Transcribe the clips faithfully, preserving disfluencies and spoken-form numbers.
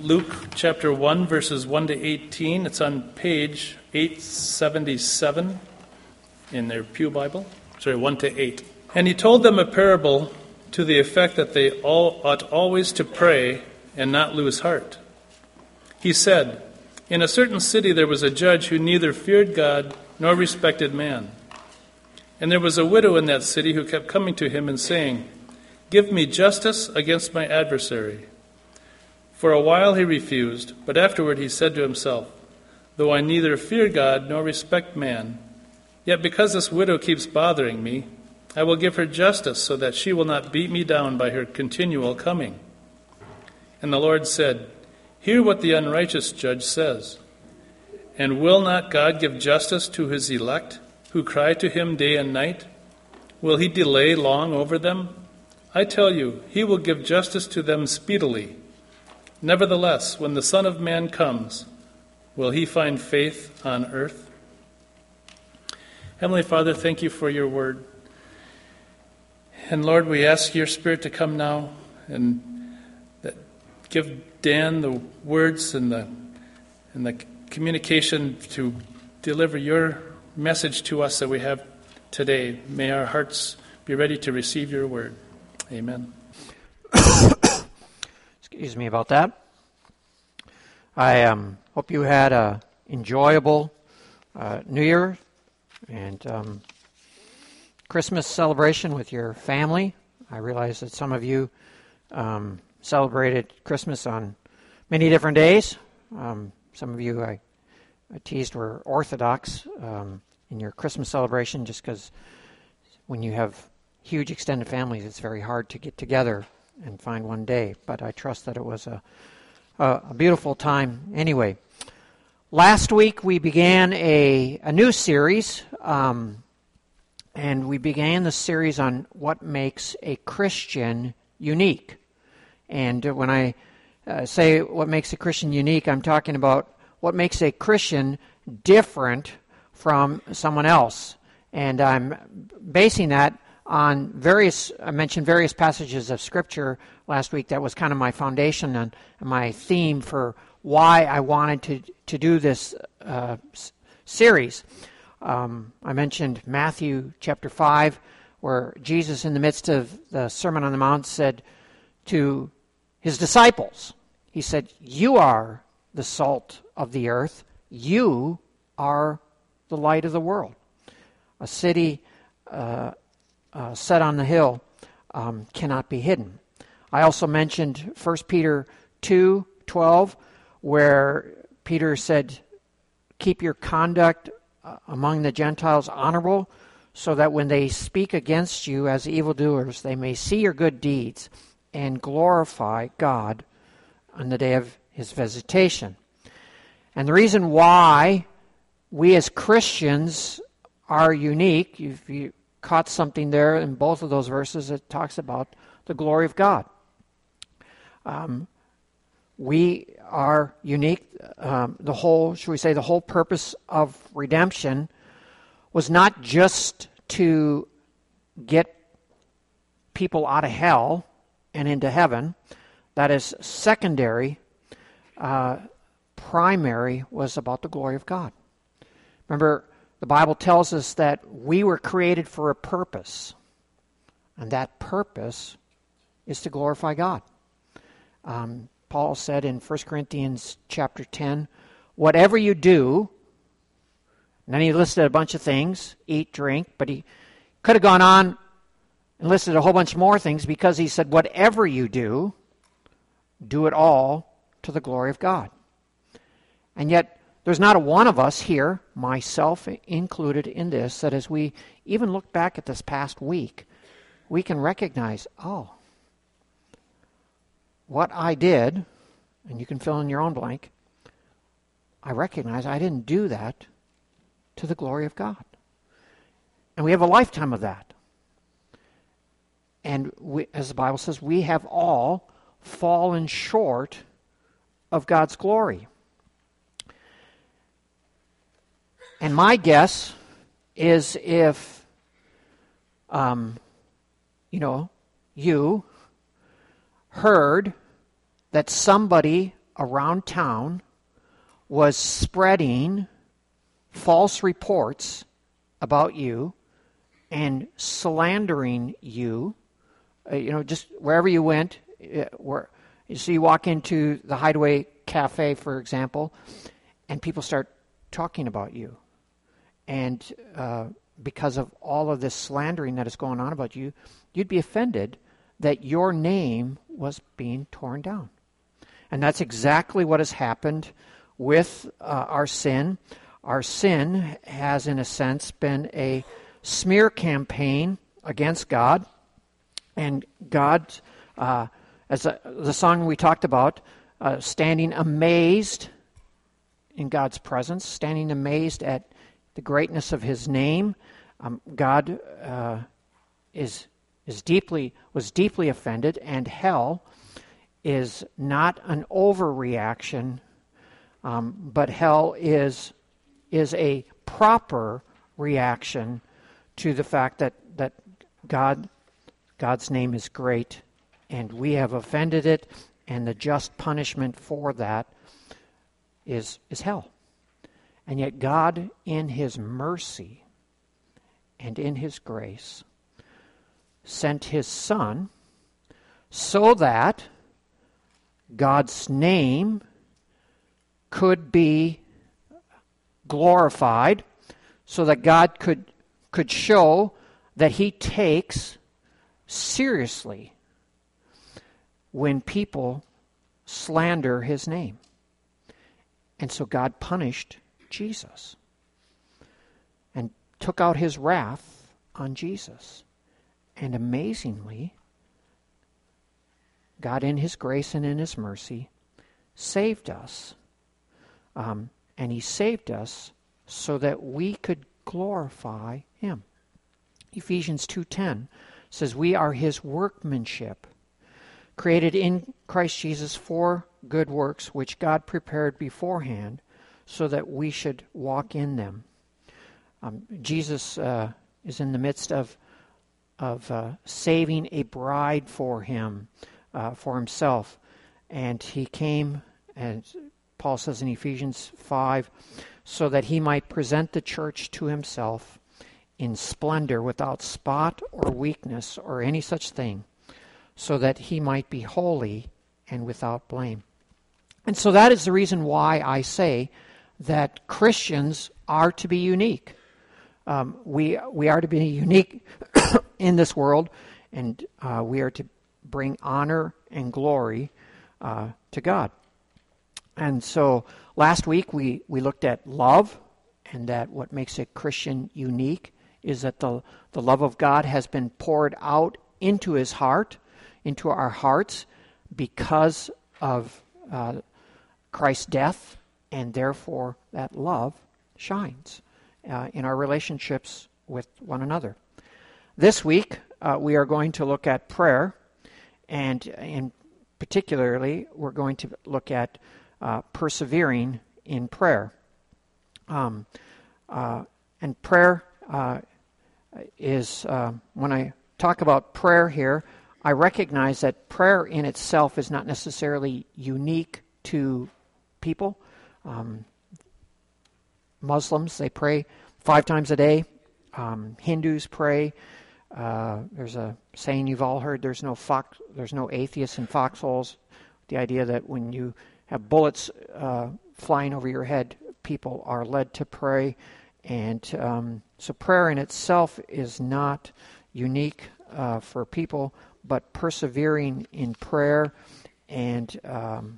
Luke chapter one, verses one to eighteen. It's on page eight seventy-seven in their Pew Bible. Sorry, one to eight. And he told them a parable to the effect that they all ought always to pray and not lose heart. He said, "In a certain city there was a judge who neither feared God nor respected man. And there was a widow in that city who kept coming to him and saying, 'Give me justice against my adversary.' For a while he refused, but afterward he said to himself, 'Though I neither fear God nor respect man, yet because this widow keeps bothering me, I will give her justice so that she will not beat me down by her continual coming.' And the Lord said, 'Hear what the unrighteous judge says. And will not God give justice to his elect, who cry to him day and night? Will he delay long over them? I tell you, he will give justice to them speedily. Nevertheless, when the Son of Man comes, will he find faith on earth?'" Heavenly Father, thank you for your word. And Lord, we ask your Spirit to come now and that give Dan the words and the and the communication to deliver your message to us that we have today. May our hearts be ready to receive your word. Amen. Excuse me about that. I um, hope you had a enjoyable uh, New Year and um, Christmas celebration with your family. I realize that some of you um, celebrated Christmas on many different days. Um, some of you I, I teased were Orthodox um, in your Christmas celebration, just because when you have huge extended families, it's very hard to get together and find one day. But I trust that it was a, a, a beautiful time anyway. Last week we began a, a new series, um, and we began the series on what makes a Christian unique. And when I uh, say what makes a Christian unique, I'm talking about what makes a Christian different from someone else. And I'm basing that on various, I mentioned various passages of Scripture last week. That was kind of my foundation and my theme for why I wanted to, to do this uh, s- series. Um, I mentioned Matthew chapter five, where Jesus, in the midst of the Sermon on the Mount, said to his disciples, he said, "You are the salt of the earth. You are the light of the world." A city uh, uh, set on the hill um, cannot be hidden. I also mentioned First Peter two twelve, where Peter said, "Keep your conduct uh, among the Gentiles honorable, so that when they speak against you as evildoers, they may see your good deeds and glorify God on the day of his visitation." And the reason why we as Christians are unique, if you caught something there in both of those verses, it talks about the glory of God. Um, we are unique. Um, the whole, should we say, the whole purpose of redemption was not just to get people out of hell and into heaven. That is secondary. Uh, primary was about the glory of God. Remember, the Bible tells us that we were created for a purpose, and that purpose is to glorify God. Um, Paul said in First Corinthians chapter ten, "Whatever you do," and then he listed a bunch of things, eat, drink, but he could have gone on and listed a whole bunch more things, because he said, "Whatever you do, do it all to the glory of God." And yet, there's not a one of us here, myself included in this, that as we even look back at this past week, we can recognize, oh, what I did, and you can fill in your own blank, I recognize I didn't do that to the glory of God. And we have a lifetime of that. And we, as the Bible says, we have all fallen short of God's glory. And my guess is if, um, you know, you heard that somebody around town was spreading false reports about you and slandering you, uh, you know, just wherever you went, uh, where so you walk into the Hideaway Cafe, for example, and people start talking about you. And uh, because of all of this slandering that is going on about you, you'd be offended that your name was being torn down. And that's exactly what has happened with uh, our sin. Our sin has, in a sense, been a smear campaign against God. And God, uh, as a, the song we talked about, uh, standing amazed in God's presence, standing amazed at the greatness of His name, um, God uh, is is deeply was deeply offended, and hell is not an overreaction, um, but hell is is a proper reaction to the fact that that God God's name is great, and we have offended it, and the just punishment for that is is hell. And yet God, in His mercy and in His grace, sent His Son so that God's name could be glorified, so that God could could show that He takes seriously when people slander His name. And so God punished Jesus and took out His wrath on Jesus. And amazingly, God, in His grace and in His mercy, saved us. Um, and He saved us so that we could glorify Him. Ephesians two ten says, we are His workmanship, created in Christ Jesus for good works, which God prepared beforehand so that we should walk in them. Um, Jesus uh, is in the midst of of uh, saving a bride for Him, uh, for Himself. And He came, as Paul says in Ephesians five, so that He might present the church to Himself in splendor, without spot or weakness or any such thing, so that He might be holy and without blame. And so that is the reason why I say that Christians are to be unique. Um, we we are to be unique in this world, and uh, we are to bring honor and glory uh, to God. And so last week we, we looked at love, and that what makes a Christian unique is that the, the love of God has been poured out into His heart, into our hearts, because of uh, Christ's death, and therefore that love shines uh, in our relationships with one another. This week, uh, we are going to look at prayer, and in particularly, we're going to look at uh, persevering in prayer. Um, uh, and prayer uh, is, uh, when I talk about prayer here, I recognize that prayer in itself is not necessarily unique to people. Um, Muslims, they pray five times a day. Um, Hindus pray. Uh, there's a saying you've all heard: "There's no fox, there's no atheists in foxholes." The idea that when you have bullets uh, flying over your head, people are led to pray, and um, so prayer in itself is not unique uh, for people, but persevering in prayer and um,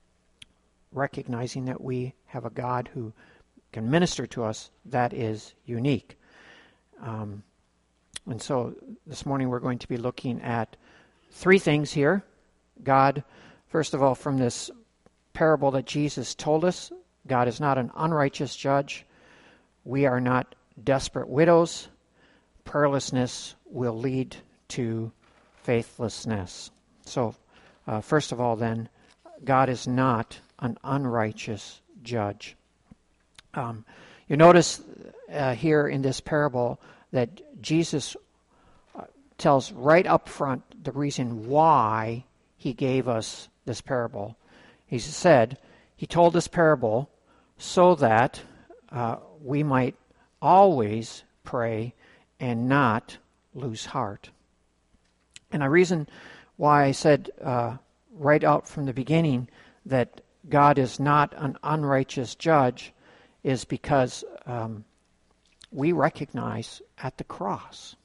recognizing that we have a God who can minister to us, that is unique. Um, and so this morning we're going to be looking at three things here. God, first of all, from this parable that Jesus told us, God is not an unrighteous judge. We are not desperate widows. Prayerlessness will lead to faithlessness. So, uh, first of all, then, God is not an unrighteous judge. Um, you notice uh, here in this parable that Jesus uh, tells right up front the reason why He gave us this parable. He said, he told this parable so that uh, we might always pray and not lose heart. And the reason why I said uh, right out from the beginning that God is not an unrighteous judge is because um, we recognize at the cross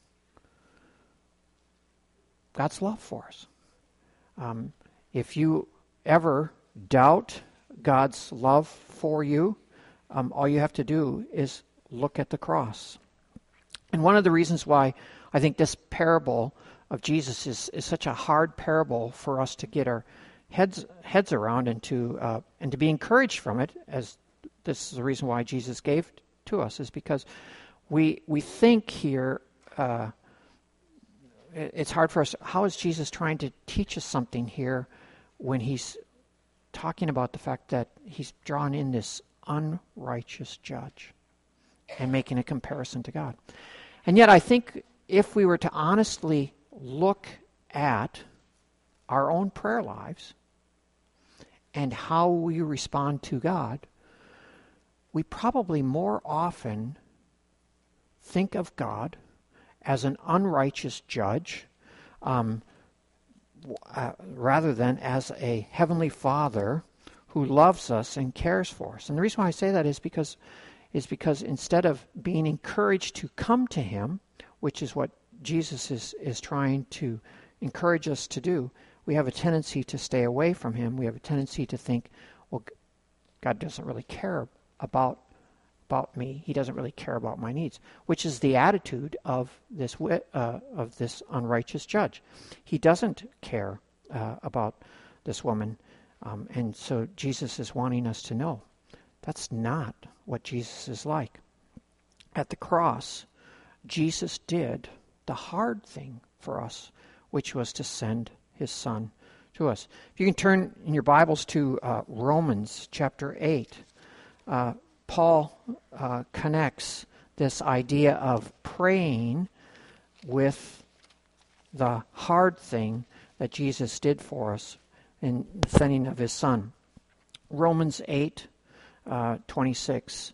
God's love for us. Um, if you ever doubt God's love for you, um, all you have to do is look at the cross. And one of the reasons why I think this parable of Jesus is, is such a hard parable for us to get our heads heads around and to uh, and to be encouraged from it, as this is the reason why Jesus gave to us, is because we we think here uh, it, it's hard for us. How is Jesus trying to teach us something here when he's talking about the fact that he's drawn in this unrighteous judge and making a comparison to God? And yet I think if we were to honestly look at our own prayer lives and how we respond to God, we probably more often think of God as an unrighteous judge um, uh, rather than as a heavenly Father who loves us and cares for us. And the reason why I say that is because is because instead of being encouraged to come to him, which is what Jesus is, is trying to encourage us to do, we have a tendency to stay away from him. We have a tendency to think, well, God doesn't really care about about me. He doesn't really care about my needs, which is the attitude of this uh, of this unrighteous judge. He doesn't care uh, about this woman, um, and so Jesus is wanting us to know that's not what Jesus is like. At the cross, Jesus did the hard thing for us, which was to send his Son to us. If you can turn in your Bibles to uh, Romans chapter eight, uh, Paul uh, connects this idea of praying with the hard thing that Jesus did for us in the sending of his Son. Romans eight, uh, twenty-six.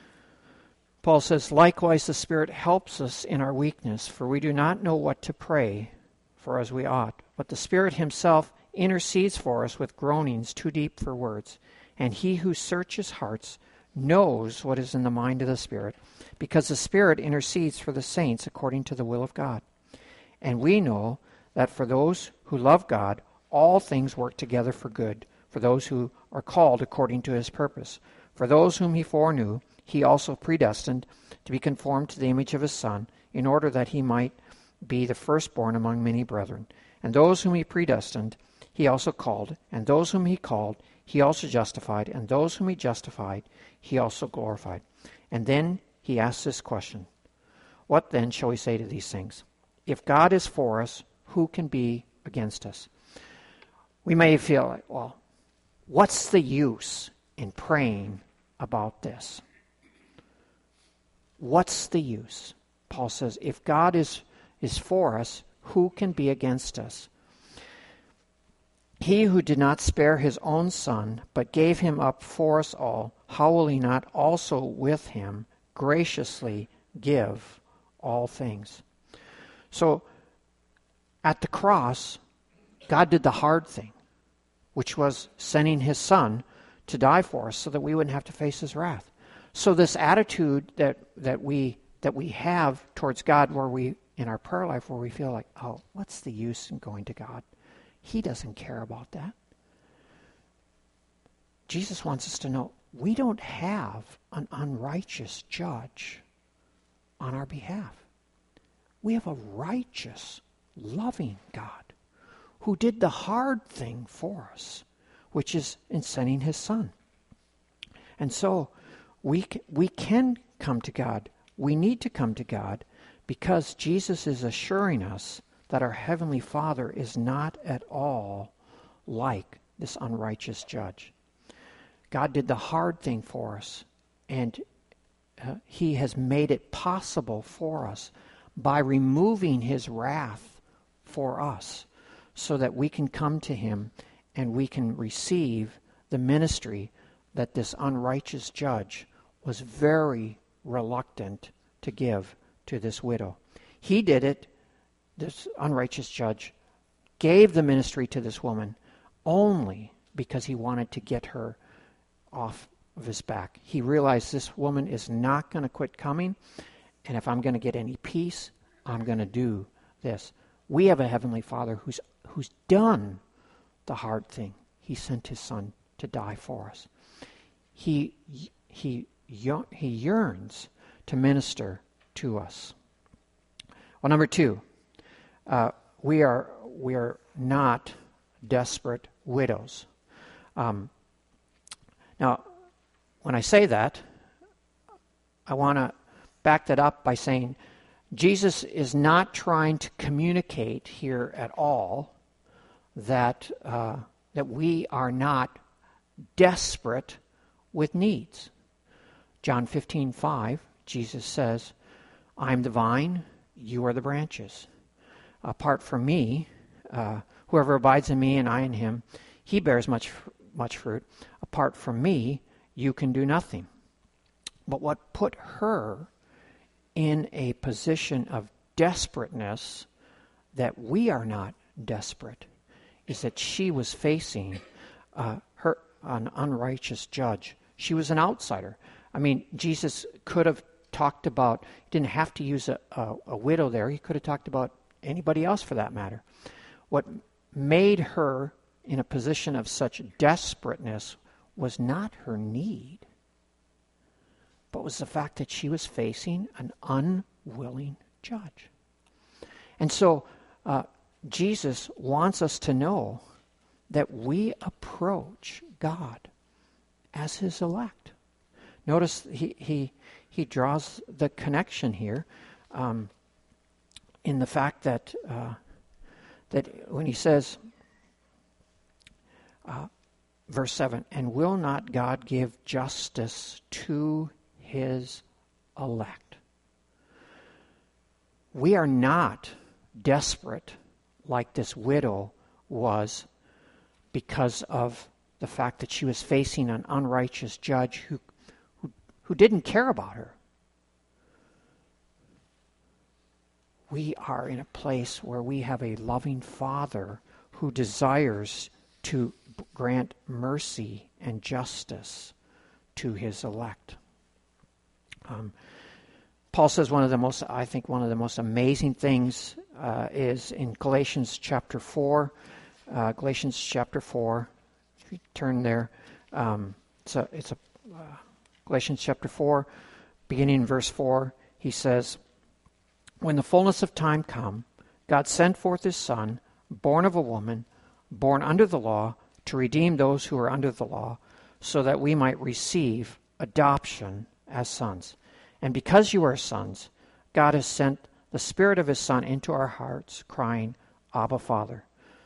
Paul says, "Likewise the Spirit helps us in our weakness, for we do not know what to pray for as we ought. But the Spirit himself intercedes for us with groanings too deep for words. And he who searches hearts knows what is in the mind of the Spirit, because the Spirit intercedes for the saints according to the will of God. And we know that for those who love God, all things work together for good, for those who are called according to his purpose. For those whom he foreknew, he also predestined to be conformed to the image of his Son, in order that he might be the firstborn among many brethren. And those whom he predestined, he also called. And those whom he called, he also justified. And those whom he justified, he also glorified." And then he asks this question: "What then shall we say to these things? If God is for us, who can be against us?" We may feel like, well, what's the use in praying about this? What's the use? Paul says, if God is, is for us, who can be against us? He who did not spare his own Son, but gave him up for us all, how will he not also with him graciously give all things? So, at the cross, God did the hard thing, which was sending his Son to die for us so that we wouldn't have to face his wrath. So this attitude that, that we that we have towards God, where we, in our prayer life, where we feel like, oh, what's the use in going to God? He doesn't care about that. Jesus wants us to know we don't have an unrighteous judge on our behalf. We have a righteous, loving God who did the hard thing for us, which is in sending his Son. And so we we can come to God. We need to come to God because Jesus is assuring us that our Heavenly Father is not at all like this unrighteous judge. God did the hard thing for us, and uh, he has made it possible for us by removing his wrath for us so that we can come to him and we can receive the ministry that this unrighteous judge was very reluctant to give to this widow. He did it, this unrighteous judge gave the ministry to this woman only because he wanted to get her off of his back. He realized this woman is not going to quit coming, and if I'm going to get any peace, I'm going to do this. We have a Heavenly Father who's who's done the hard thing. He sent his Son to die for us. He he he yearns to minister to us. Well, number two, uh, we are we are not desperate widows. Um, now, when I say that, I want to back that up by saying Jesus is not trying to communicate here at all that uh, that we are not desperate with needs. John fifteen five, Jesus says, "I'm the vine, you are the branches. Apart from me, uh, whoever abides in me and I in him, he bears much much fruit. Apart from me, you can do nothing." But what put her in a position of desperateness that we are not desperate is that she was facing uh, her an unrighteous judge. She was an outsider. I mean, Jesus could have talked about, he didn't have to use a, a, a widow there. He could have talked about anybody else for that matter. What made her in a position of such desperateness was not her need, but was the fact that she was facing an unwilling judge. And so uh, Jesus wants us to know that we approach God as his elect. Notice he he, he draws the connection here um, in the fact that uh, that when he says, uh, verse seven, "And will not God give justice to his elect?" We are not desperate like this widow was because of the fact that she was facing an unrighteous judge who who, who didn't care about her. We are in a place where we have a loving Father who desires to grant mercy and justice to his elect. Um, Paul says one of the most, I think one of the most amazing things uh, is in Galatians chapter four. Uh, Galatians chapter four. If you turn there, um, it's a, it's a uh, Galatians chapter four, beginning in verse four. He says, "When the fullness of time come, God sent forth his Son, born of a woman, born under the law, to redeem those who are under the law, so that we might receive adoption as sons. And because you are sons, God has sent the Spirit of his Son into our hearts, crying, 'Abba, Father.'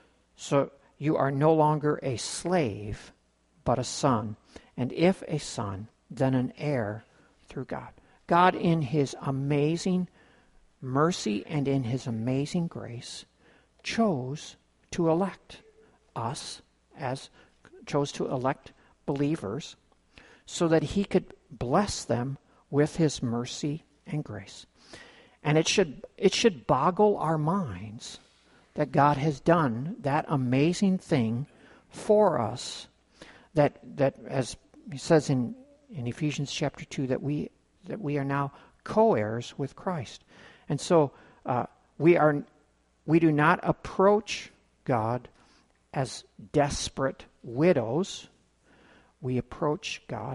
So you are no longer a slave, but a son. And if a son, then an heir through God." God, in his amazing mercy and in his amazing grace, chose to elect us, as chose to elect believers, so that he could bless them with his mercy and grace. And it should it should boggle our minds that God has done that amazing thing for us, that that as he says in, in Ephesians chapter two, that we that we are now co-heirs with Christ. And so uh, we are we do not approach God as desperate widows. We approach God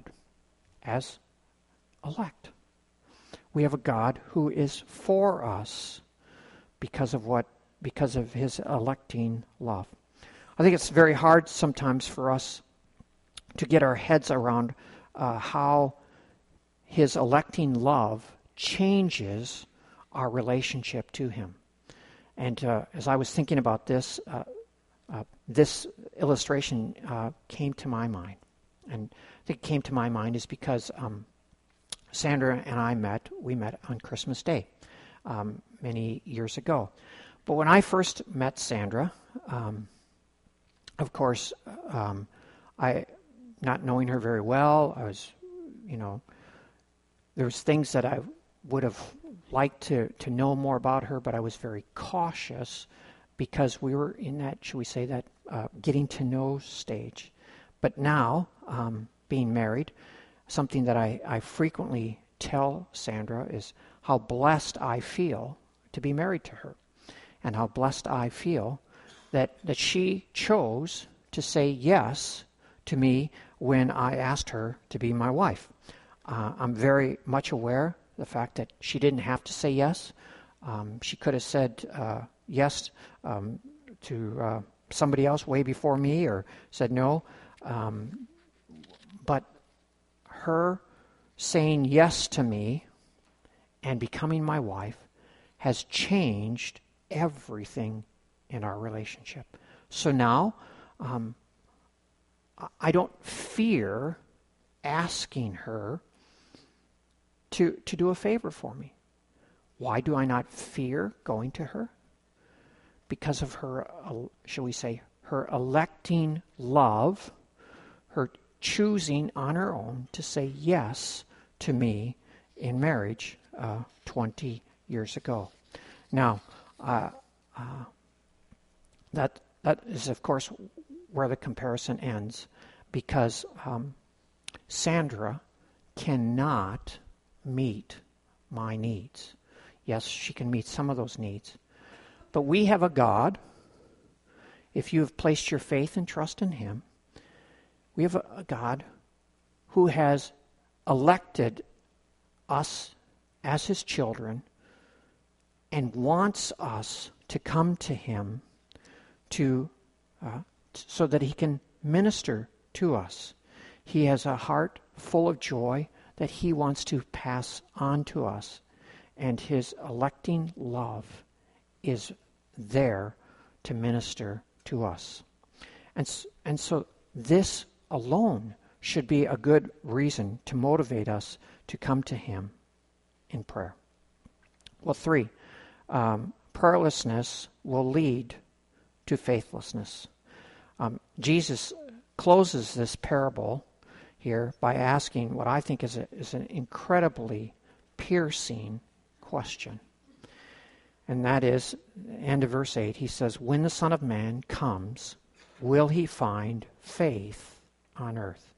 as elect. We have a God who is for us because of what because of his electing love. I think it's very hard sometimes for us to get our heads around uh, how his electing love changes our relationship to him. And uh, as I was thinking about this, uh, uh, this illustration uh, came to my mind. And I think it came to my mind is because um, Sandra and I met, we met on Christmas Day um, many years ago. But when I first met Sandra, um, of course, um, I not knowing her very well. I was, you know, there was things that I would have liked to, to know more about her, but I was very cautious because we were in that, should we say, that uh, getting to know stage. But now, um, being married, something that I, I frequently tell Sandra is how blessed I feel to be married to her, and how blessed I feel that, that she chose to say yes to me when I asked her to be my wife. Uh, I'm very much aware of the fact that she didn't have to say yes. Um, she could have said uh, yes um, to uh, somebody else way before me, or said no. Um, but her saying yes to me and becoming my wife has changed everything in our relationship. So now, um, I don't fear asking her to to do a favor for me. Why do I not fear going to her? Because of her, uh, shall we say, her electing love, her choosing on her own to say yes to me in marriage uh, twenty years ago. Now, uh, uh, that that is, of course, where the comparison ends, because um, Sandra cannot meet my needs. Yes, she can meet some of those needs, but we have a God. If you have placed your faith and trust in Him, we have a, a God who has elected us as His children and wants us to come to Him to uh, t- so that He can minister to us. He has a heart full of joy that He wants to pass on to us, and His electing love is there to minister to us. And, and so this alone should be a good reason to motivate us to come to Him in prayer. Well, three, um, prayerlessness will lead to faithlessness. Um, Jesus closes this parable here by asking what I think is, a, is an incredibly piercing question. And that is, end of verse eight, He says, when the Son of Man comes, will He find faith on earth?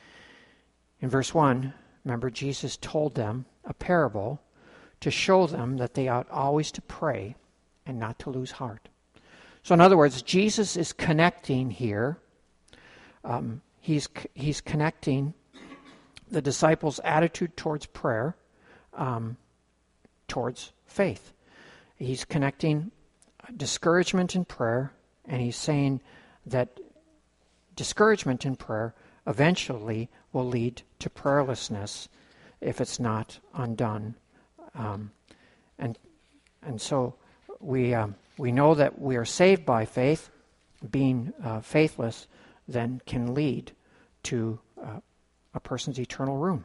In verse one, remember, Jesus told them a parable to show them that they ought always to pray and not to lose heart. So in other words, Jesus is connecting here. Um, he's he's connecting the disciples' attitude towards prayer um, towards faith. He's connecting discouragement in prayer, and He's saying that discouragement in prayer eventually will lead to prayerlessness if it's not undone. Um, and and so we um, we know that we are saved by faith. Being uh, faithless then can lead to uh, a person's eternal ruin.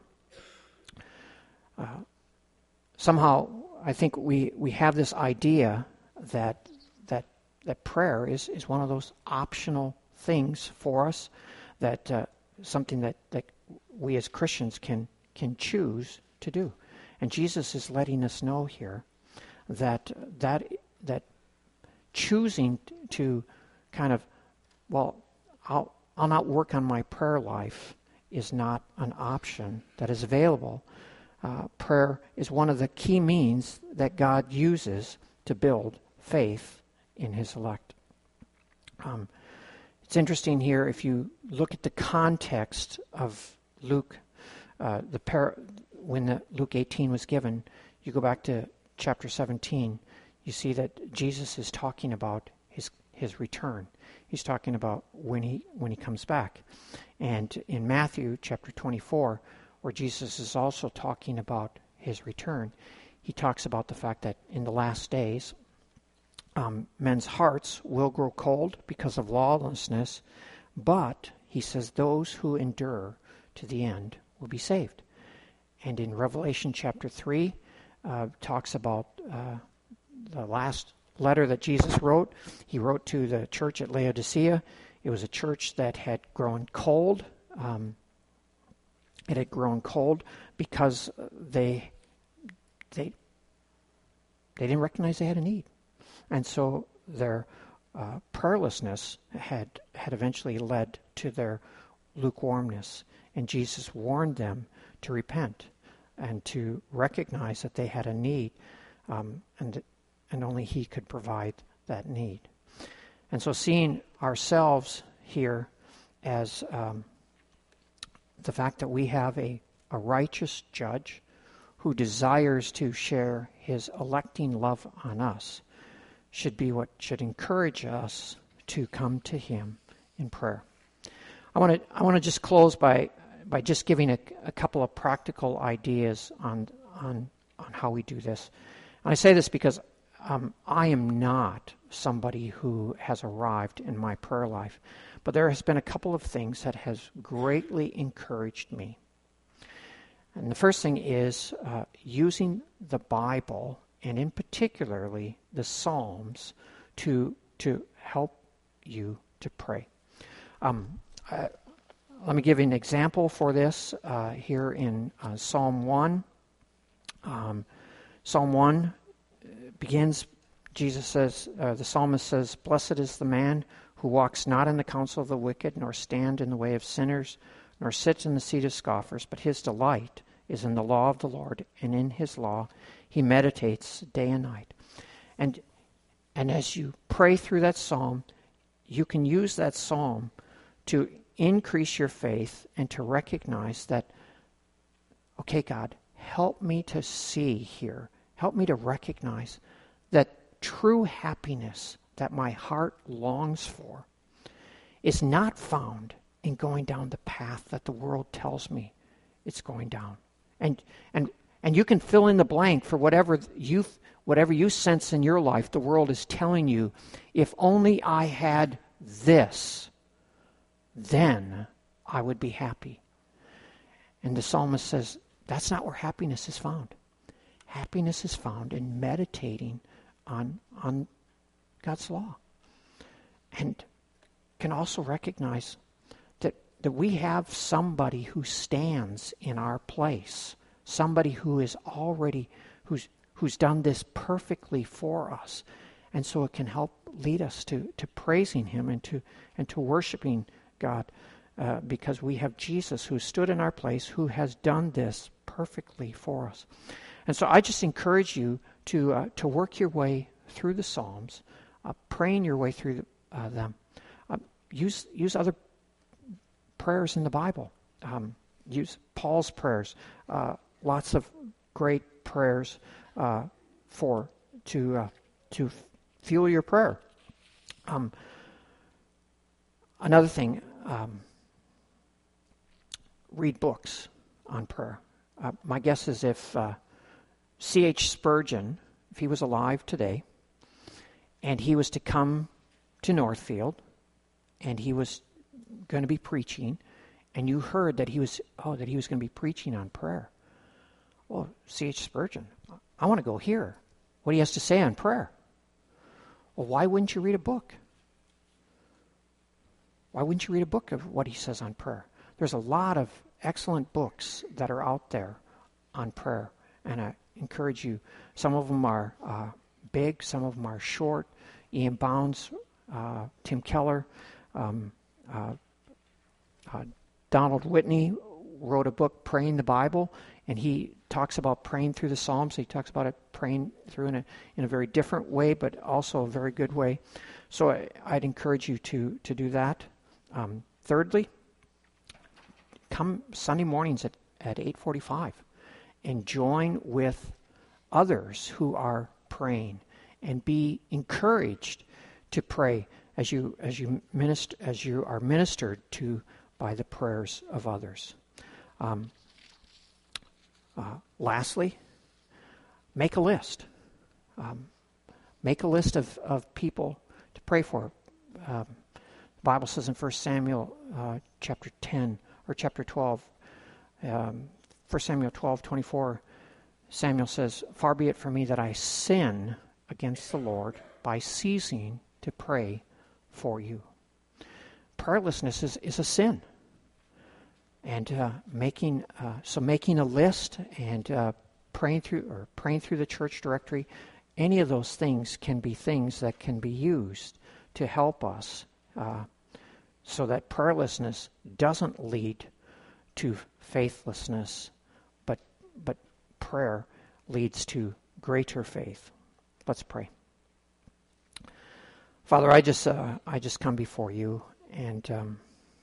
Uh, somehow, I think we, we have this idea that that that prayer is, is one of those optional things for us, that uh, something that, that we as Christians can can choose to do. And Jesus is letting us know here that that that choosing to kind of, well, I'll I'll not work on my prayer life is not an option that is available. Uh, prayer is one of the key means that God uses to build faith in His elect. Um, it's interesting here, if you look at the context of Luke, uh, the par- when the Luke eighteen was given, you go back to chapter seventeen, you see that Jesus is talking about his his return. He's talking about when he when he comes back. And in Matthew chapter twenty-four, where Jesus is also talking about His return, He talks about the fact that in the last days, um, men's hearts will grow cold because of lawlessness, but, He says, those who endure to the end will be saved. And in Revelation chapter three, uh, talks about uh, the last letter that Jesus wrote. He wrote to the church at Laodicea. It was a church that had grown cold um, it had grown cold because they they they didn't recognize they had a need, and so their uh, prayerlessness had had eventually led to their lukewarmness. And Jesus warned them to repent and to recognize that they had a need, um, and and only He could provide that need. And so, seeing ourselves here as um, the fact that we have a, a righteous judge who desires to share his electing love on us should be what should encourage us to come to Him in prayer. I want to I want to just close by by just giving a, a couple of practical ideas on on on how we do this. And I say this because um, I am not somebody who has arrived in my prayer life, but there has been a couple of things that has greatly encouraged me. And the first thing is uh, using the Bible, and in particularly the Psalms, to to help you to pray. Um, I, let me give you an example for this uh, here in uh, Psalm one. Um, Psalm one begins, Jesus says, uh, the psalmist says, "Blessed is the man who walks not in the counsel of the wicked, nor stand in the way of sinners, nor sits in the seat of scoffers, but his delight is in the law of the Lord, and in his law he meditates day and night." And and as you pray through that psalm, you can use that psalm to increase your faith and to recognize that, okay, God, help me to see here, help me to recognize that true happiness that my heart longs for is not found in going down the path that the world tells me it's going down. And and and you can fill in the blank for whatever you whatever you sense in your life the world is telling you. If only I had this, then I would be happy. And the psalmist says that's not where happiness is found. Happiness is found in meditating on on God's law. And can also recognize that, that we have somebody who stands in our place, somebody who is already, who's who's done this perfectly for us. And so it can help lead us to, to praising Him and to and to worshiping God uh, because we have Jesus who stood in our place, who has done this perfectly for us. And so I just encourage you to uh, to work your way through the Psalms, uh, praying your way through the, uh, them. Uh, use use other prayers in the Bible. Um, use Paul's prayers. Uh, lots of great prayers uh, for to uh, to fuel your prayer. Um, another thing, um, read books on prayer. Uh, my guess is if uh, C H Spurgeon, if he was alive today, and he was to come to Northfield, and he was going to be preaching, and you heard that he was oh that he was going to be preaching on prayer. Well, C H Spurgeon, I want to go hear what he has to say on prayer. Well, why wouldn't you read a book? Why wouldn't you read a book of what he says on prayer? There's a lot of excellent books that are out there on prayer, and I encourage you. Some of them are uh, big, some of them are short. Ian Bounds, uh, Tim Keller, um, uh, uh, Donald Whitney wrote a book, Praying the Bible, and he talks about praying through the Psalms. He talks about it praying through in a in a very different way, but also a very good way. So I, I'd encourage you to to do that. Um, thirdly, come Sunday mornings at, at eight forty-five and join with others who are praying, and be encouraged to pray as you as you minister as you are ministered to by the prayers of others. Um, uh, lastly, make a list. Um, make a list of, of people to pray for. Um, the Bible says in First Samuel uh, chapter ten or chapter twelve, um, First Samuel twelve twenty-four, Samuel says, "Far be it from me that I sin against the Lord by ceasing to pray for you." Prayerlessness is, is a sin. and uh, making uh, so making a list and uh, praying through or praying through the church directory, any of those things can be things that can be used to help us, uh, so that prayerlessness doesn't lead to faithlessness, but but prayer leads to greater faith. Let's pray. Father, I just uh, I just come before you, and um,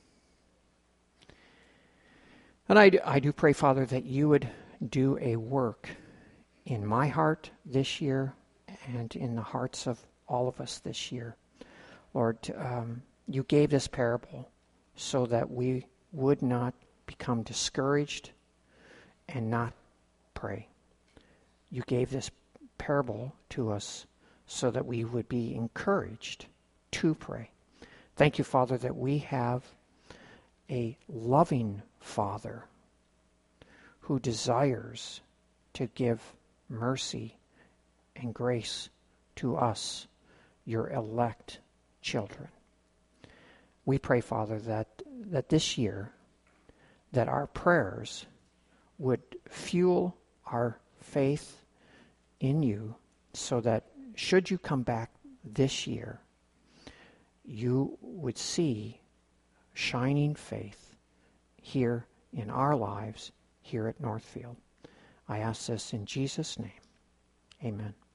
and I do, I do pray, Father, that you would do a work in my heart this year and in the hearts of all of us this year. Lord, um, you gave this parable so that we would not become discouraged and not pray. You gave this parable to us so that we would be encouraged to pray. Thank you, Father, that we have a loving Father who desires to give mercy and grace to us, your elect children. We pray, Father, that, that this year, that our prayers would fuel our faith in you, so that should you come back this year, you would see shining faith here in our lives, here at Northfield. I ask this in Jesus' name. Amen.